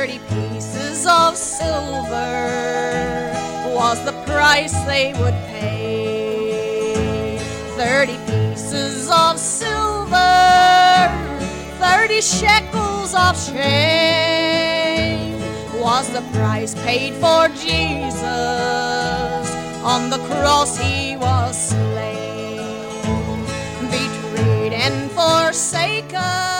30 pieces of silver was the price they would pay. 30 pieces of silver, 30 shekels of shame was the price paid for Jesus. On the cross he was slain, betrayed and forsaken.